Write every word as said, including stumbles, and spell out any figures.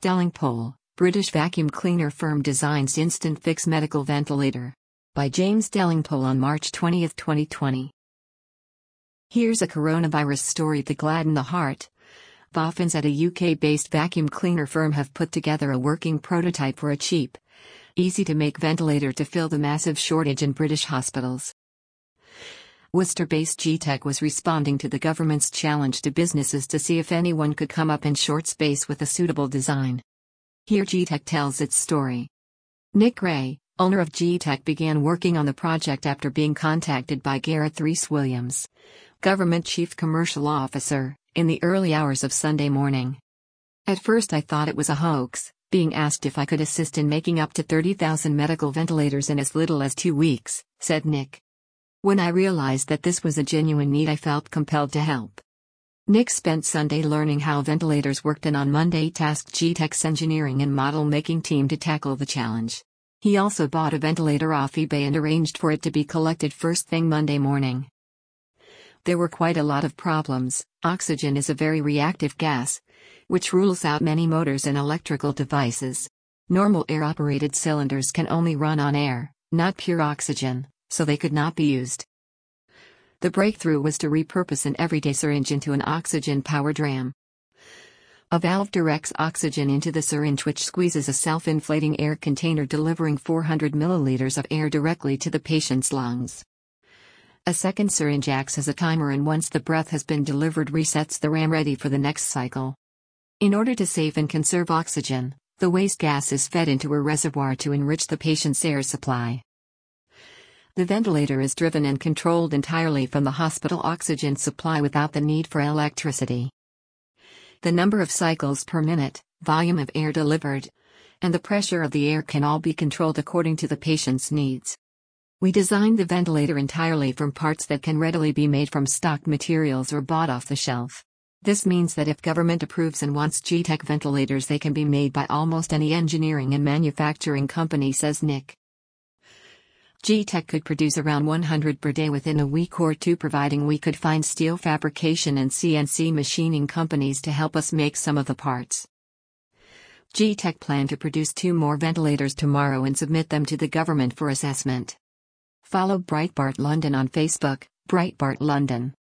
Delingpole, British vacuum cleaner firm designs instant fix medical ventilator. By James Delingpole on March twentieth, twenty twenty. Here's a coronavirus story that gladdened the heart. Boffins at a U K-based vacuum cleaner firm have put together a working prototype for a cheap, easy-to-make ventilator to fill the massive shortage in British hospitals. Worcester-based G-Tech was responding to the government's challenge to businesses to see if anyone could come up in short space with a suitable design. Here G-Tech tells its story. Nick Ray, owner of G-Tech, began working on the project after being contacted by Gareth Rees-Williams, Government Chief Commercial Officer, in the early hours of Sunday morning. At first I thought it was a hoax, being asked if I could assist in making up to thirty thousand medical ventilators in as little as two weeks, said Nick. When I realized that this was a genuine need, I felt compelled to help. Nick spent Sunday learning how ventilators worked and on Monday tasked G-Tech's engineering and model-making team to tackle the challenge. He also bought a ventilator off eBay and arranged for it to be collected first thing Monday morning. There were quite a lot of problems. Oxygen is a very reactive gas, which rules out many motors and electrical devices. Normal air-operated cylinders can only run on air, not pure oxygen, so they could not be used. The breakthrough was to repurpose an everyday syringe into an oxygen-powered ram. A valve directs oxygen into the syringe, which squeezes a self-inflating air container delivering four hundred milliliters of air directly to the patient's lungs. A second syringe acts as a timer, and once the breath has been delivered, resets the ram ready for the next cycle. In order to save and conserve oxygen, the waste gas is fed into a reservoir to enrich the patient's air supply. The ventilator is driven and controlled entirely from the hospital oxygen supply without the need for electricity. The number of cycles per minute, volume of air delivered, and the pressure of the air can all be controlled according to the patient's needs. We designed the ventilator entirely from parts that can readily be made from stock materials or bought off the shelf. This means that if government approves and wants G-Tech ventilators, they can be made by almost any engineering and manufacturing company, says Nick. G-Tech could produce around one hundred per day within a week or two, providing we could find steel fabrication and C N C machining companies to help us make some of the parts. G-Tech plan to produce two more ventilators tomorrow and submit them to the government for assessment. Follow Breitbart London on Facebook, Breitbart London.